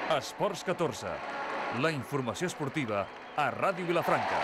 Esports 14, la informació esportiva a Ràdio Vilafranca.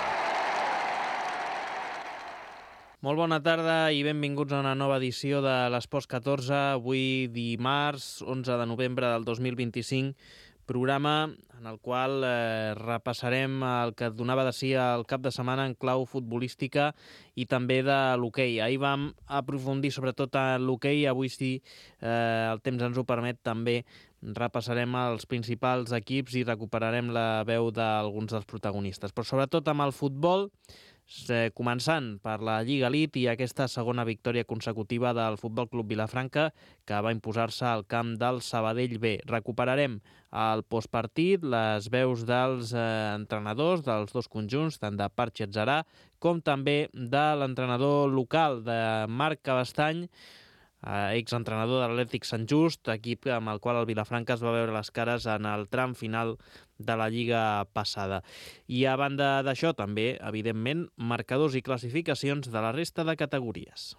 Molt bona tarda i benvinguts a una nova edició de l'Esports 14, avui dimarts 11 de novembre del 2025, programa en el qual repassarem el que donava de si el cap de setmana en clau futbolística i també de l'hoquei. Ahir vam aprofundir sobretot en l'hoquei, avui sí el temps ens ho permet també repassarem els principals equips i recuperarem la veu d'alguns dels protagonistes, però sobretot amb el futbol, començant per la Lliga Elite i aquesta segona victòria consecutiva del Futbol Club Vilafranca, que va imposar-se al camp del Sabadell B. Recuperarem el postpartit, les veus dels entrenadors dels dos conjunts, tant de Parchi Atzarà com també de l'entrenador local de Marc Cabestany, exentrenador de l'Atlètic Sant Just, equip amb el qual el Vilafranca es va veure les cares en el tram final de la Lliga passada. I a banda d'això també, evidentment, marcadors i classificacions de la resta de categories.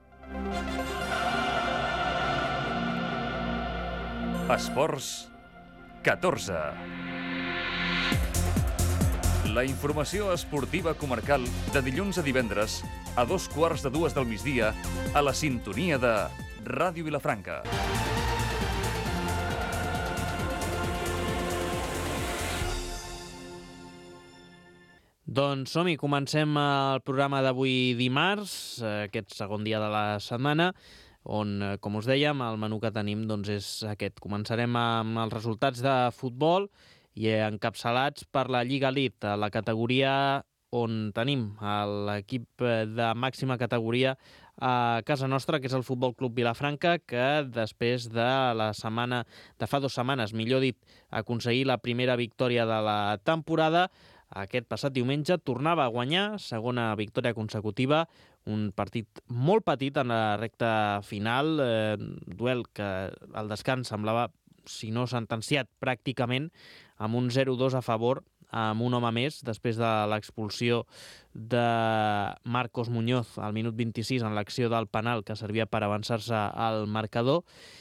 Esports 14. La informació esportiva comarcal de dilluns a divendres a 2:15 del migdia a la sintonia de Ràdio Vilafranca. Doncs som-hi, comencem el programa d'avui dimarts, aquest segon dia de la setmana, on, com us dèiem, el menú que tenim doncs, és aquest. Començarem amb els resultats de futbol i encapçalats per la Lliga Elite, la categoria on tenim l'equip de màxima categoria a casa nostra, que és el Futbol Club Vilafranca, que després de fa 2 setmanes, millor dit, aconseguir la primera victòria de la temporada, aquest passat diumenge tornava a guanyar, segona victòria consecutiva, un partit molt petit en la recta final, duel que al descans semblava, si no sentenciat pràcticament, amb un 0-2 a favor, amb un home més, després de l'expulsió de Marcos Muñoz al minut 26 en l'acció del penal que servia per avançar-se al marcador.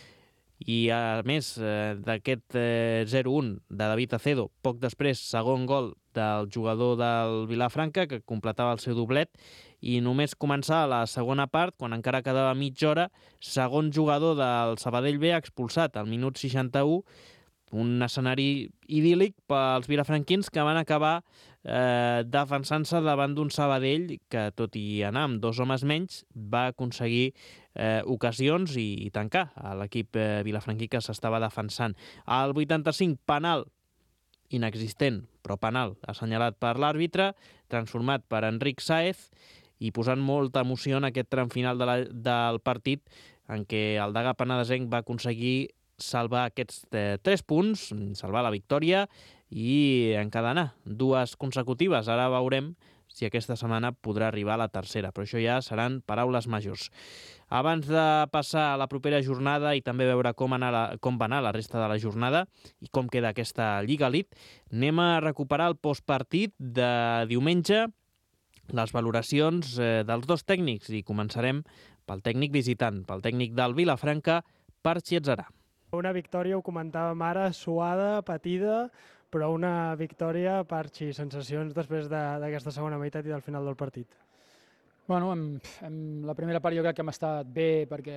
I a més d'aquest 0-1 de David Acedo, poc després segon gol del jugador del Vilafranca, que completava el seu doblet, i només començar la segona part, quan encara quedava mitja hora, segon jugador del Sabadell B expulsat al minut 61, un escenari idíl·lic pels vilafranquins que van acabar defensant-se davant d'un Sabadell que, tot i anar amb 2 homes menys, va aconseguir ocasions i tancar a l'equip vilafranquí que s'estava defensant. Al 85, penal inexistent, però penal, assenyalat per l'àrbitre, transformat per Enric Sáez i posant molta emoció en aquest tram final del partit en què el degà penedesenc va aconseguir salvar aquests 3 punts, salvar la victòria i encadenar 2 consecutives. Ara veurem si aquesta setmana podrà arribar a la tercera, però això ja seran paraules majors. Abans de passar a la propera jornada i també veure com va anar la resta de la jornada i com queda aquesta Lliga Elite, anem a recuperar el postpartit de diumenge, les valoracions dels dos tècnics, i començarem pel tècnic visitant, pel tècnic del Vilafranca, Parchi Atzarà. Una victòria, ho comentàvem ara, suada, patida, però una victòria, Parchi, sensacions després d'aquesta segona meitat i del final del partit. Bueno, en la primera part jo crec que hem estat bé perquè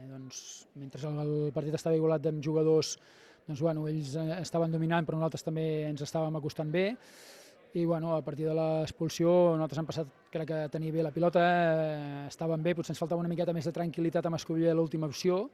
mentre el partit estava igualat amb jugadors, ells estaven dominant però nosaltres també ens estàvem acostant bé i a partir de l'expulsió nosaltres hem passat, crec que a tenir bé la pilota, estàvem bé, potser ens faltava una miqueta més de tranquil·litat amb escollir l'última opció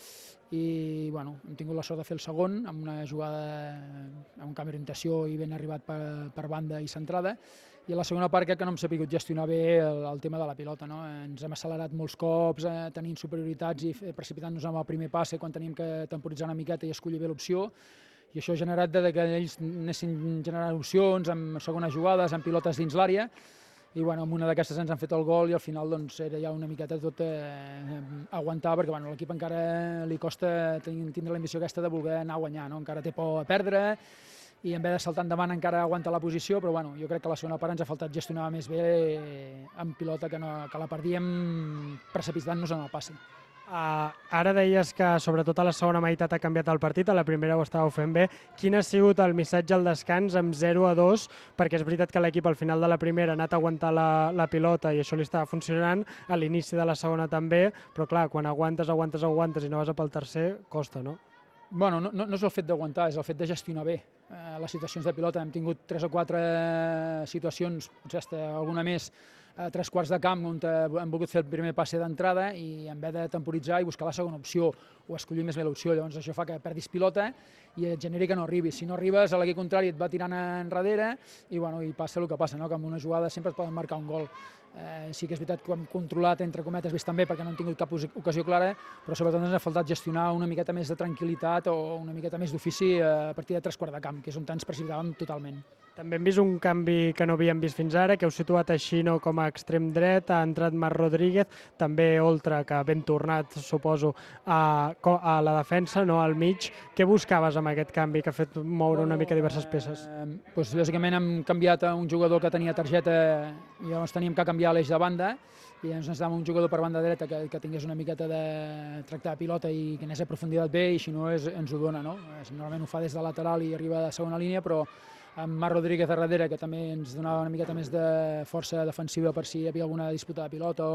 i hem tingut la sort de fer el segon amb una jugada amb un canvi d'orientació i ben arribat per banda i centrada, i a la segona part crec que no hem sabut gestionar bé el tema de la pilota, no? Ens hem accelerat molts cops tenint superioritats i precipitant-nos amb el primer passe quan teníem que temporitzar una miqueta i escollir bé l'opció, i això ha generat que ells anessin generant opcions amb segones jugades, amb pilotes dins l'àrea, i amb una d'aquestes ens han fet el gol i al final era ja una miqueta tot aguantar, perquè l'equip encara li costa tindre l'ambició aquesta de voler anar a guanyar, no? Encara té por a perdre i en vez de saltar endavant encara aguanta la posició, però jo crec que a la segona part ens ha faltat gestionar més bé amb pilota, que la perdíem precipitant-nos en el passe. Ara deies que sobretot a la segona meitat ha canviat el partit, a la primera ho estàveu fent bé. Quin ha sigut el missatge al descans amb 0-2? Perquè és veritat que l'equip al final de la primera ha anat a aguantar la pilota i això li estava funcionant, a l'inici de la segona també, però clar, quan aguantes i no vas a pel tercer, costa, no? Bueno, no és el fet d'aguantar, és el fet de gestionar bé les situacions de pilota. Hem tingut 3 o 4 situacions, potser alguna més, a 3 quarts de camp on hem volgut fer el primer passe d'entrada i en vez de temporitzar i buscar la segona opció o escollir més bé l'opció, llavors això fa que perdis pilota i et generi que no arribis. Si no arribes, a l'equip contrari et va tirant enrere i passa el que passa, que amb una jugada sempre et poden marcar un gol. Sí que és veritat que ho hem controlat, entre cometes, bastant bé perquè no hem tingut cap ocasió clara, però sobretot ens ha faltat gestionar una miqueta més de tranquil·litat o una miqueta més d'ofici a partir de 3 quarts de camp, que és on ens precipitàvem totalment. També hem vist un canvi que no havíem vist fins ara, que heu situat a Xino com a extrem dret, ha entrat Marc Rodríguez, també Oltra, que ben tornat, suposo, a la defensa, no al mig. Què buscaves amb aquest canvi que ha fet moure una mica diverses peces? Bàsicament hem canviat a un jugador que tenia targeta i llavors teníem que canviar l'eix de banda i ens necessitàvem un jugador per banda dreta que tingués una miqueta de tractar de pilota i que anés a profunditat bé i Xino ens ho dona, no? Normalment ho fa des de lateral i arriba a segona línia, però amb Marc Rodríguez a darrere, que també ens donava una miqueta més de força defensiva per si hi havia alguna disputa de pilota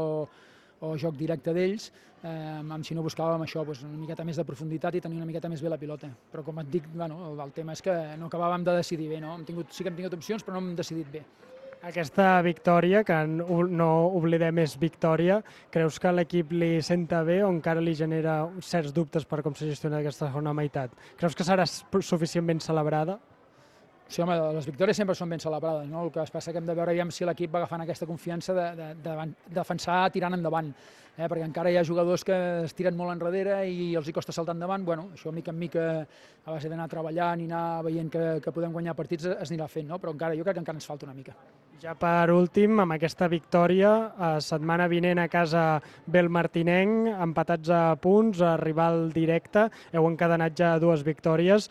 o joc directe d'ells. Amb Xino buscàvem això, una miqueta més de profunditat i tenir una miqueta més bé la pilota. Però com et dic, el tema és que no acabàvem de decidir bé. Sí que hem tingut opcions, però no hem decidit bé. Aquesta victòria, que no oblidem és victòria, creus que l'equip li senta bé o encara li genera certs dubtes per com s'ha gestionat aquesta segona meitat? Creus que serà suficientment celebrada? Sí, home, les victòries sempre són ben celebrades, no? El que es passa que hem de veure si l'equip va agafant aquesta confiança de defensar tirant endavant, perquè encara hi ha jugadors que es tiren molt enrere i els hi costa saltar endavant. Això mica en mica, a base d'anar treballant i anar veient que podem guanyar partits, es anirà fent, no? Però jo crec que encara ens falta una mica. Ja per últim, amb aquesta victòria, setmana vinent a casa ve el Martinenc, empatats a punts, a rival directe, heu encadenat ja 2 victòries,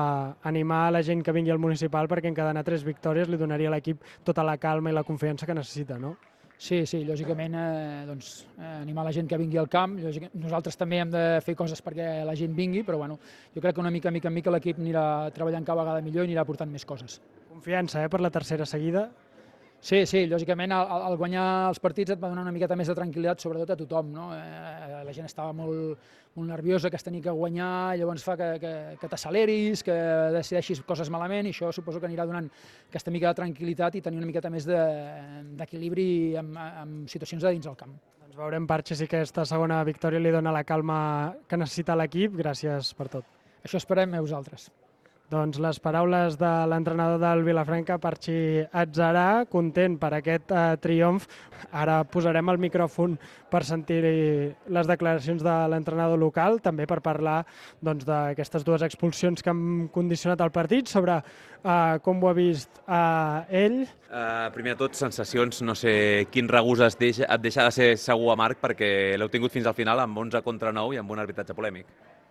animar la gent que vingui al municipal perquè encadenar 3 victòries li donaria a l'equip tota la calma i la confiança que necessita, no? Sí, lògicament, animar la gent que vingui al camp. Nosaltres també hem de fer coses perquè la gent vingui, però jo crec que una mica en mica l'equip anirà treballant cada vegada millor i anirà portant més coses. Confiança, per la tercera seguida? Sí, lògicament, al guanyar els partits et va donar una miqueta més de tranquil·litat, sobretot a tothom, no? La gent estava molt nerviosa, que es tenia que guanyar, llavors fa que t'acceleris, que decideixis coses malament, i això suposo que anirà donant aquesta mica de tranquil·litat i tenir una miqueta més d'equilibri en situacions de dins del camp. Doncs veurem, Parche, si aquesta segona victòria li dona la calma que necessita l'equip. Gràcies per tot. Això esperem a vosaltres. Doncs les paraules de l'entrenador del Vilafranca, Parchi Atzarà, content per aquest triomf. Ara posarem el micròfon per sentir les declaracions de l'entrenador local, també per parlar d'aquestes 2 expulsions que han condicionat el partit, sobre com ho ha vist ell. Primer de tot, sensacions, no sé quin regús et deixa de ser segur a Marc, perquè l'heu tingut fins al final amb 11 contra 9 i amb un arbitratge polèmic.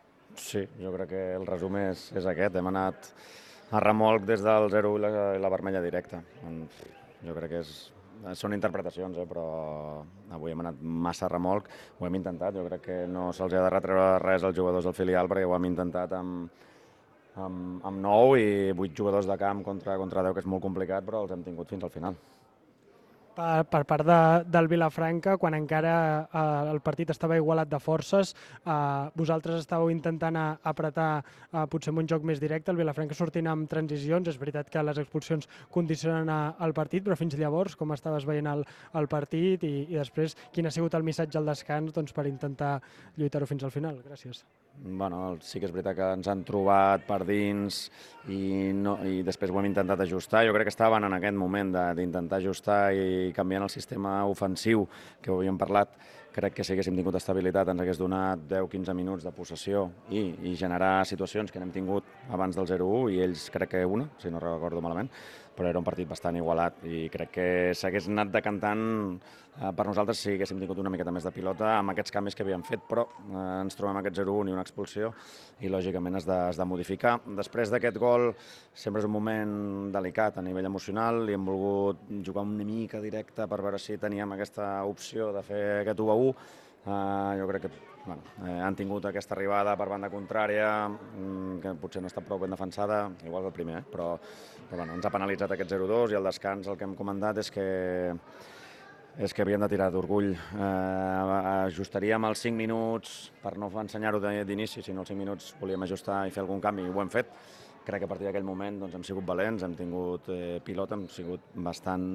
Sí, jo crec que el resum és aquest. Hem anat a remolc des del 0 i la vermella directa. Jo crec que són interpretacions, però avui hem anat massa a remolc. Ho hem intentat, jo crec que no se'ls ha de retreure res als jugadors del filial perquè ho hem intentat amb 9 i 8 jugadors de camp contra 10, que és molt complicat, però els hem tingut fins al final. Per part del Vilafranca, quan encara el partit estava igualat de forces, vosaltres estàveu intentant apretar potser amb un joc més directe, el Vilafranca sortint amb transicions. És veritat que les expulsions condicionen el partit, però fins llavors, com estaves veient el partit i després, quin ha sigut el missatge al descans per intentar lluitar-ho fins al final? Gràcies. Sí que és veritat que ens han trobat per dins i després ho hem intentat ajustar. Jo crec que estaven en aquest moment d'intentar ajustar i canviant el sistema ofensiu que ho havíem parlat. Crec que si haguéssim tingut estabilitat ens hagués donat 10-15 minuts de possessió i generar situacions que n'hem tingut abans del 0-1 i ells crec que una, si no recordo malament, però era un partit bastant igualat i crec que s'hagués anat decantant per nosaltres si haguéssim tingut una miqueta més de pilota amb aquests canvis que havíem fet, però ens trobem aquest 0-1 i una expulsió i lògicament has de modificar. Després d'aquest gol sempre és un moment delicat a nivell emocional i hem volgut jugar una mica directe per veure si teníem aquesta opció de fer aquest 1-1. Jo crec que han tingut aquesta arribada per banda contrària, que potser no està prou ben defensada, igual que el primer, però ens ha penalitzat aquest 0-2 i al descans el que hem comentat és que havíem de tirar d'orgull. Ajustaríem els 5 minuts, per no ensenyar-ho d'inici, sinó els 5 minuts volíem ajustar i fer algun canvi, i ho hem fet. Crec que a partir d'aquell moment hem sigut valents, hem tingut pilota, hem sigut bastant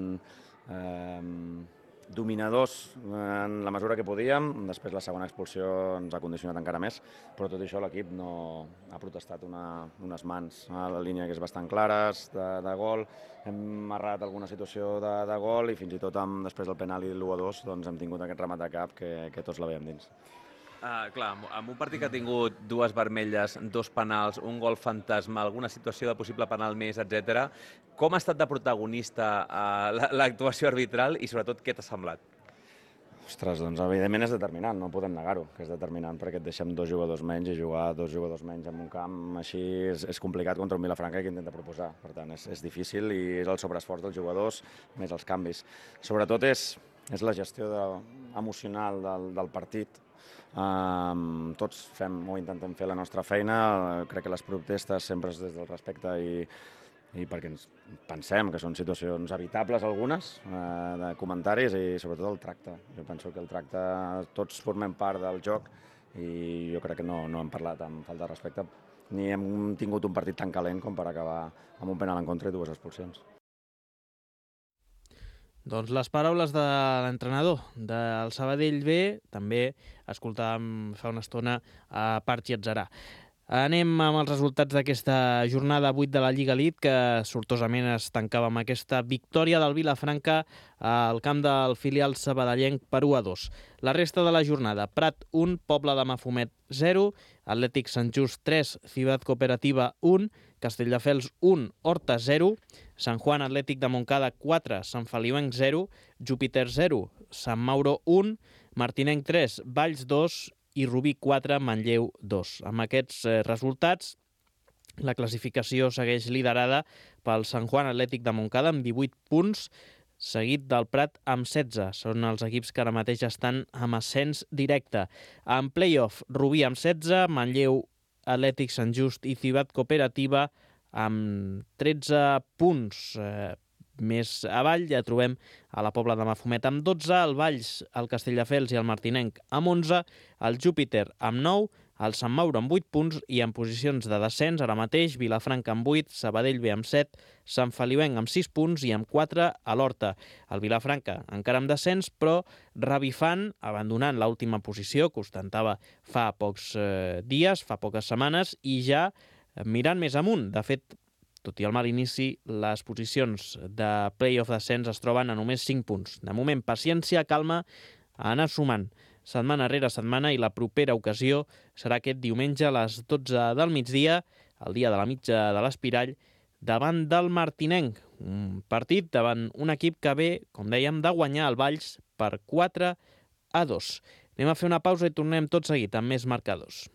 dominadors en la mesura que podíem. Després la segona expulsió ens ha condicionat encara més, però tot això l'equip no ha protestat unes mans a la línia que és bastant clares de gol. Hem errat alguna situació de gol i fins i tot després del penal i l'1-2 hem tingut aquest remat de cap que tots la veiem dins. Clar, amb un partit que ha tingut 2 vermelles, 2 penals, un gol fantasma, alguna situació de possible penal més, etc. Com ha estat de protagonista l'actuació arbitral i sobretot què t'ha semblat? Ostres, doncs evidentment és determinant, no podem negar-ho, que és determinant perquè et deixem 2 jugadors menys i jugar 2 jugadors menys en un camp així és complicat contra un Vilafranca que intenta proposar. Per tant, és difícil i és el sobreesforç dels jugadors més els canvis. Sobretot és la gestió emocional del partit. Tots fem o intentem fer la nostra feina. Crec que les protestes sempre és des del respecte i perquè ens pensem que són situacions evitables algunes de comentaris i sobretot el tracte. Jo penso que el tracte, tots formem part del joc i jo crec que no hem parlat amb falta de respecte ni hem tingut un partit tan calent com per acabar amb un penal en contra i 2 expulsions. Doncs les paraules de l'entrenador del Sabadell B, també escoltàvem fa una estona a Parchi Atzarà. Anem amb els resultats d'aquesta jornada 8 de la Lliga Elite, que sortosament es tancava amb aquesta victòria del Vilafranca al camp del filial sabadellenc per 1-2. La resta de la jornada: Prat 1, Pobla de Mafumet 0, Atlètic Sant Just 3, Ciutat Cooperativa 1, Castelldefels 1, Horta 0, Sant Juan Atlètic de Montcada 4, Sant Feliuenc 0, Júpiter 0, Sant Mauro 1, Martinenc 3, Valls 2 i Rubí 4, Manlleu 2. Amb aquests resultats, la classificació segueix liderada pel Sant Juan Atlètic de Montcada amb 18 punts, seguit del Prat amb 16. Són els equips que ara mateix estan amb ascens directe. En play-off, Rubí amb 16, Manlleu, Atlètic Sant Just i Ciutat Cooperativa amb 13 punts. Més avall ja trobem a la Pobla de Mafumet amb 12, el Valls, el Castelldefels i el Martinenc amb 11, el Júpiter amb 9, el Sant Mauro amb 8 punts i en posicions de descens ara mateix Vilafranca amb 8, Sabadell B amb 7, Sant Feliuenc amb 6 punts i amb 4 a l'Horta. El Vilafranca encara amb descens, però revifant, abandonant l'última posició que ostentava fa pocs dies, fa poques setmanes, i ja mirant més amunt. De fet, tot i el mal inici, les posicions de play-off descens es troben a només 5 punts. De moment, paciència, calma, a anar sumant setmana rere setmana, i la propera ocasió serà aquest diumenge a les 12 del migdia, el dia de la mitja de l'Espirall, davant del Martinenc. Un partit davant un equip que ve, com dèiem, de guanyar el Valls per 4-2. Anem a fer una pausa i tornem tot seguit amb més marcadors.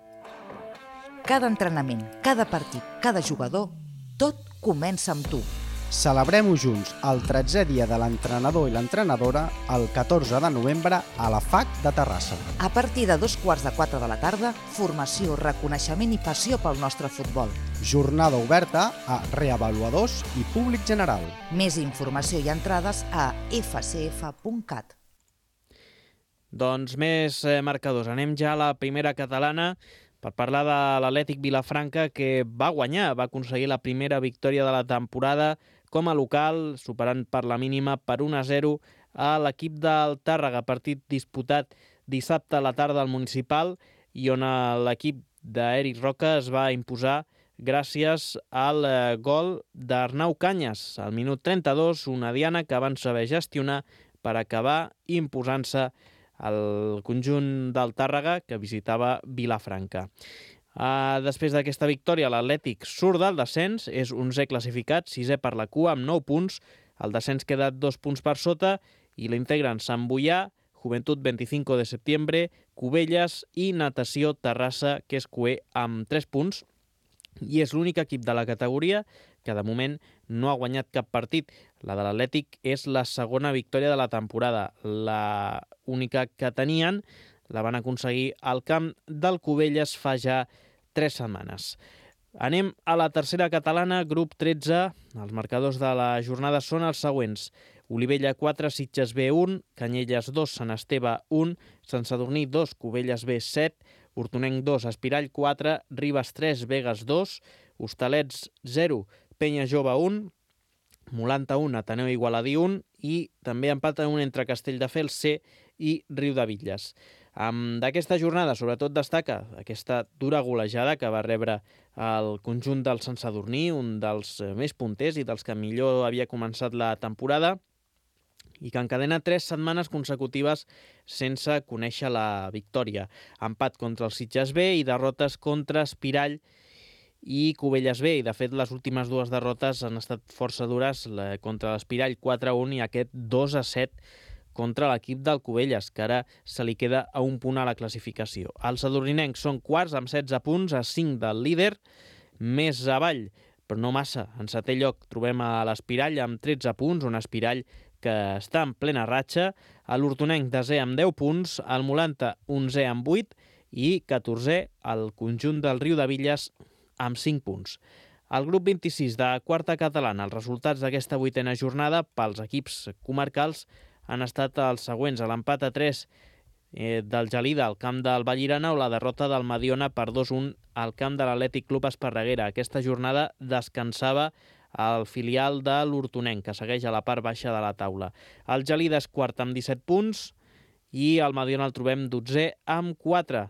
Cada entrenament, cada partit, cada jugador, tot comença amb tu. Celebrem-ho junts el 13è dia de l'entrenador i l'entrenadora el 14 de novembre a la FAC de Terrassa. A partir de 3:45 de la tarda, formació, reconeixement i passió pel nostre futbol. Jornada oberta a reavaluadors i públic general. Més informació i entrades a fcf.cat. Doncs més marcadors. Anem ja a la primera catalana per parlar de l'Atlètic Vilafranca, que va guanyar, va aconseguir la primera victòria de la temporada com a local, superant per la mínima per 1-0 a l'equip del Tàrrega, partit disputat dissabte a la tarda al Municipal i on l'equip d'Eric Roca es va imposar gràcies al gol d'Arnau Canyes. Al minut 32, una diana que van saber gestionar per acabar imposant-se el conjunt del Tàrrega, que visitava Vilafranca. Després d'aquesta victòria, l'Atlètic surt del descens, és 11è classificat, 6è per la cua, amb 9 punts. El descens queda 2 punts per sota i l'integren Sant Boià, Joventut 25 de setembre, Cubelles i Natació Terrassa, que és cuer, amb 3 punts. I és l'únic equip de la categoria que de moment no ha guanyat cap partit. La de l'Atlètic és la segona victòria de la temporada. La única que tenien. La van aconseguir al camp del Cubelles fa ja 3 setmanes. Anem a la tercera catalana, grup 13. Els marcadors de la jornada són els següents. Olivella 4, Sitges B 1, Canyelles 2, Sant Esteve 1, Sant Sadurní 2, Cubelles B 7, Hortonenc 2, Espirall 4, Ribes 3, Begues 2, Hostalets 0, Penya Jove 1, Molanta 1, Ateneu Igualadí 1 i també empat 1 entre Castelldefels C i Riudebitlles. D'aquesta jornada, sobretot destaca aquesta dura golejada que va rebre el conjunt del Sant Sadurní, un dels més punters i dels que millor havia començat la temporada, i que encadena 3 setmanes consecutives sense conèixer la victòria. Empat contra el Sitges B i derrotes contra Espirall i Cubelles B. I, de fet, les últimes 2 derrotes han estat força dures, contra l'Espirall 4-1 i aquest 2-7 contra l'equip del Cubelles, que ara se li queda a un punt a la classificació. Els sadurninencs són quarts amb 16 punts, a 5 del líder, més avall, però no massa. En 7è lloc trobem a l'Espirall amb 13 punts, un Espirall que està en plena ratxa, a l'Hortonenc 10è amb 10 punts, al Molanta 11è amb 8 i 14è el conjunt del Riudebitlles amb 5 punts. Al grup 26 de quarta catalana, els resultats d'aquesta 8a jornada pels equips comarcals han estat els següents: l'empat a 3 del Gelida al camp del Vallirana o la derrota del Mediona per 2-1 al camp de l'Atlètic Club Esparreguera. Aquesta jornada descansava el filial de l'Hortonenc, que segueix a la part baixa de la taula. El Gelida és quart amb 17 punts i el Mediona el trobem 12è amb 4.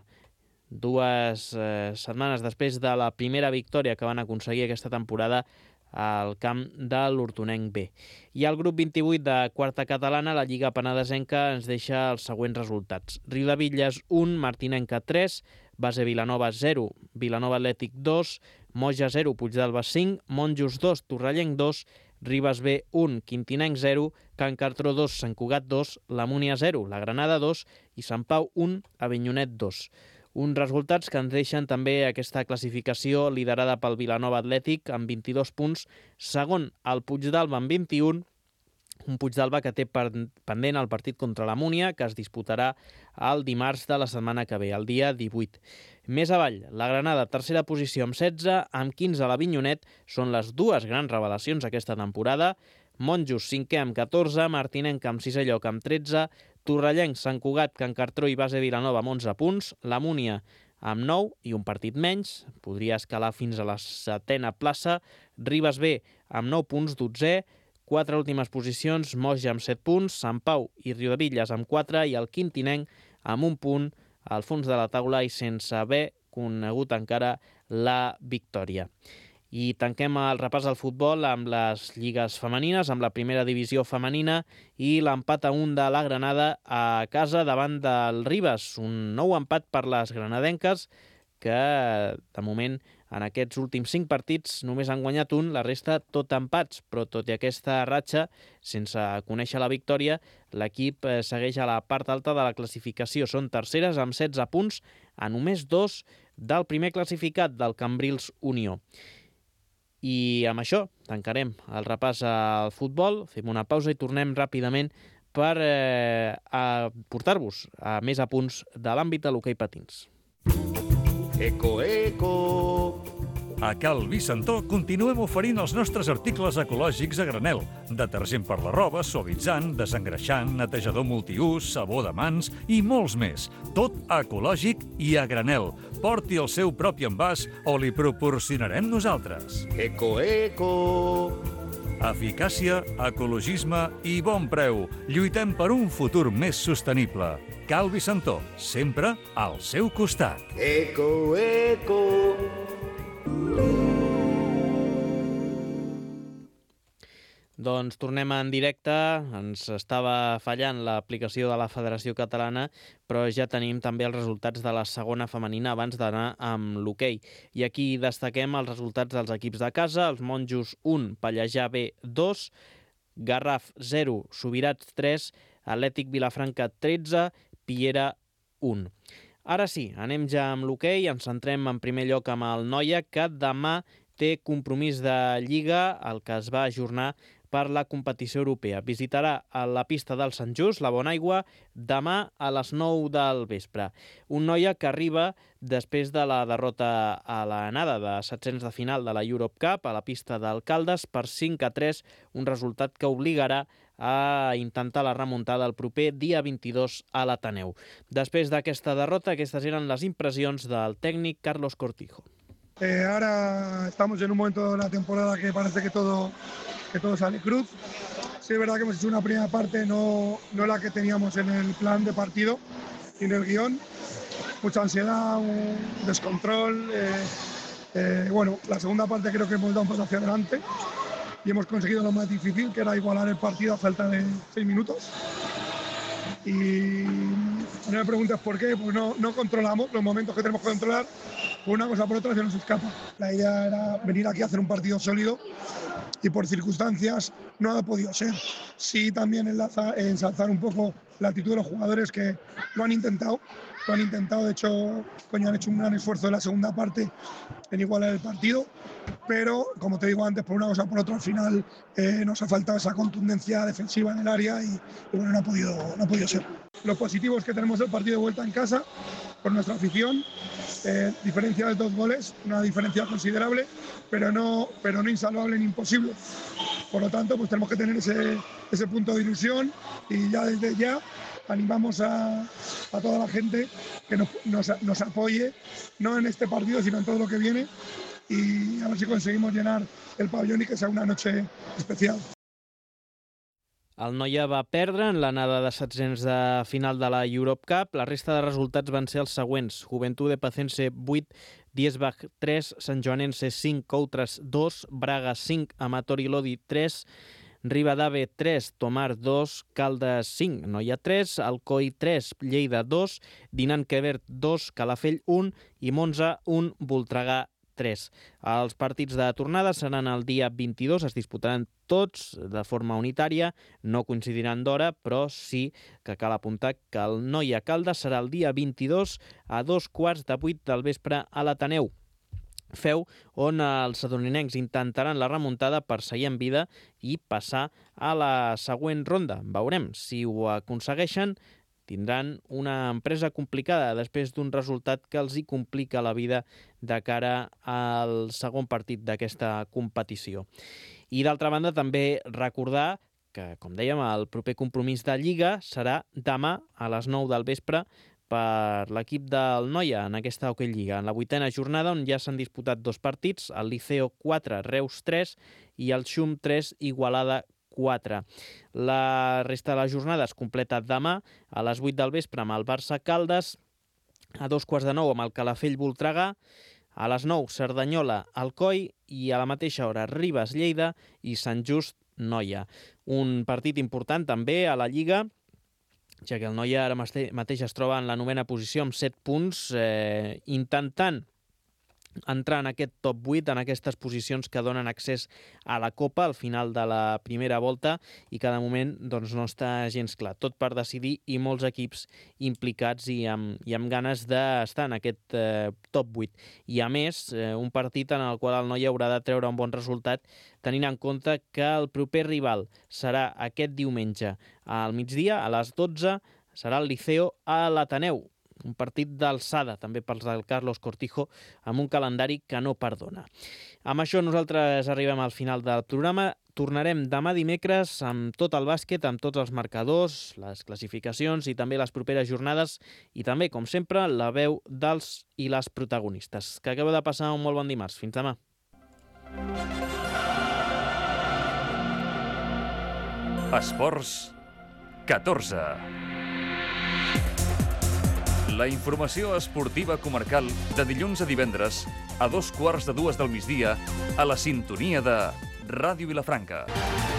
2 setmanes després de la primera victòria que van aconseguir aquesta temporada al camp de l'Hortonenc B. I al grup 28 de quarta catalana, la Lliga Penedesenca ens deixa els següents resultats. Riudebitlles 1, Martinenca 3, Base Vilanova 0, Vilanova Atlètic 2, Moja 0, Puigdàlber 5, Monjos 2, Torrellenc 2, Ribes B 1, Quintinenc 0, Can Cartró 2, Sant Cugat 2, la Múnia 0, la Granada 2 i Sant Pau 1, Avinyonet 2. Uns resultats que ens deixen també aquesta classificació liderada pel Vilanova Atlètic amb 22 punts, segon el Puigdàlber amb 21, un Puigdàlber que té pendent el partit contra la Múnia, que es disputarà el dimarts de la setmana que ve, el dia 18. Més avall, la Granada, tercera posició amb 16, amb 15 l'Avinyonet, són les 2 grans revelacions aquesta temporada. Monjos, 5è amb 14, Martinenc amb 6è lloc amb 13, Torrellenc, Sant Cugat, Can Cartró i Base Vilanova amb 11 punts, la Múnia amb 9 i un partit menys, podria escalar fins a la 7a plaça, Ribes B amb 9 punts, 12è, 4 últimes posicions, Moja amb 7 punts, Sant Pau i Riudebitlles amb 4 i el Quintinenc amb 1 punt al fons de la taula i sense haver conegut encara la victòria. I tanquem el repàs al futbol amb les lligues femenines, amb la primera divisió femenina i l'empat a 1 de la Granada a casa davant del Ribes. Un nou empat per les granadenques que, de moment, en aquests últims 5 partits només han guanyat un, la resta tot empats, però tot i aquesta ratxa, sense conèixer la victòria, l'equip segueix a la part alta de la classificació. Són terceres amb 16 punts, a només 2 del primer classificat, del Cambrils Unió. I amb això tancarem el repàs al futbol, fem una pausa i tornem ràpidament per portar-vos a més apunts de l'àmbit de l'hoquei patins. Eco, eco! A Cal Vicentó continuem oferint els nostres articles ecològics a granel. Detergent per la roba, suavitzant, desengreixant, netejador multiús, sabó de mans i molts més. Tot ecològic i a granel. Porti el seu propi envàs o li proporcionarem nosaltres. Eco, eco! Eficàcia, ecologisme i bon preu. Lluitem per un futur més sostenible. Cal Vicentó, sempre al seu costat. Eco, eco! Doncs tornem en directe, ens estava fallant l'aplicació de la Federació Catalana, però ja tenim també els resultats de la segona femenina abans d'anar amb l'hoquei. I aquí destaquem els resultats dels equips de casa, els Monjos 1, Pallejà B 2, Garraf 0, Subirats 3, Atlètic Vilafranca 13, Piera 1. Ara sí, anem ja amb l'hoquei, ens centrem en primer lloc amb el Noia, que demà té compromís de Lliga, el que es va ajornar per la competició europea. Visitarà a la pista del Sant Just, la Bonaigua, demà a les 9 del vespre. Un Noia que arriba després de la derrota a l'anada de 700 de final de la Europe Cup a la pista d'Alcaldes per 5-3, un resultat que obligarà a intentar la remuntada el proper dia 22 a l'Ateneu. Després d'aquesta derrota, aquestes eren les impressions del tècnic Carlos Cortijo. Ahora estamos en un momento de la temporada que parece que todo sale cruz. Sí, es verdad que hemos hecho una primera parte no la que teníamos en el plan de partido y en el guión. Mucha ansiedad, un descontrol. Bueno, la segunda parte creo que hemos dado un paso hacia adelante y hemos conseguido lo más difícil, que era igualar el partido a falta de 6 minutos. Y no me preguntes por qué, pues no controlamos los momentos que tenemos que controlar. Por una cosa por otra se nos escapa. La idea era venir aquí a hacer un partido sólido y por circunstancias no ha podido ser. Sí, también ensalzar un poco la actitud de los jugadores que lo han intentado. De hecho, han hecho un gran esfuerzo en la segunda parte en igualar el partido, pero como te digo antes, por una cosa por otra, al final nos ha faltado esa contundencia defensiva en el área y bueno, no ha podido ser. Lo positivo es que tenemos el partido de vuelta en casa por nuestra afición, diferencia de 2 goles, una diferencia considerable, pero no insalvable ni imposible. Por lo tanto, pues tenemos que tener ese punto de ilusión y ya desde ya animamos a toda la gente que nos apoye, no en este partido, sino en todo lo que viene, y a ver si conseguimos llenar el pabellón y que sea una noche especial. El Noia va perdre en l'anada de 700 de final de la Europe Cup. La resta de resultats van ser els següents. Juventud de Pacense 8, Diesbach 3, Sant Joanense 5, Coutres 2, Braga 5, Amatori Lodi 3, Ribadave 3, Tomar 2, Caldes 5, Noia 3, Alcoi 3, Lleida 2, Dinan Quebert 2, Calafell 1 i Monza 1, Voltregà 3. Els partits de tornada seran el dia 22, es disputaran tots de forma unitària, no coincidiran d'hora, però sí que cal apuntar que el Noia Caldes serà el dia 22 a 2:15 del vespre a l'Ateneu. Feu on els sadoninencs intentaran la remuntada per seguir en vida i passar a la següent ronda. Veurem si ho aconsegueixen. Tindran una empresa complicada després d'un resultat que els hi complica la vida de cara al segon partit d'aquesta competició. I d'altra banda també recordar que, com dèiem, el proper compromís de Lliga serà demà a les 9 del vespre per l'equip del Noia en aquesta Hockey Lliga. En la 8a jornada, on ja s'han disputat 2 partits, el Liceo 4, Reus 3 i el Xum 3, Igualada 4. La resta de la jornada es completa demà a les 8 del vespre amb el Barça Caldes, a 2:15 amb el Calafell Voltregà, a les 9 Cerdanyola Alcoi i a la mateixa hora Ribes Lleida i Sant Just Noia. Un partit important també a la Lliga, ja que el Noia ara mateix es troba en la 9a posició amb 7 punts, intentant entrar en aquest top 8, en aquestes posicions que donen accés a la Copa al final de la primera volta i que de moment doncs, no està gens clar. Tot per decidir i molts equips implicats i amb ganes d'estar en aquest top 8. I a més, un partit en el qual el Noia haurà de treure un bon resultat tenint en compte que el proper rival serà aquest diumenge al migdia, a les 12, serà el Liceo a l'Ateneu. Un partit d'alçada, també pels del Carlos Cortijo, amb un calendari que no perdona. Amb això nosaltres arribem al final del programa. Tornarem demà dimecres amb tot el bàsquet, amb tots els marcadors, les classificacions i també les properes jornades i també, com sempre, la veu dels i les protagonistes. Que acabeu de passar un molt bon dimarts. Fins demà. Esports 14. La informació esportiva comarcal de dilluns a divendres a 2:15 del migdia a la sintonia de Ràdio Vilafranca.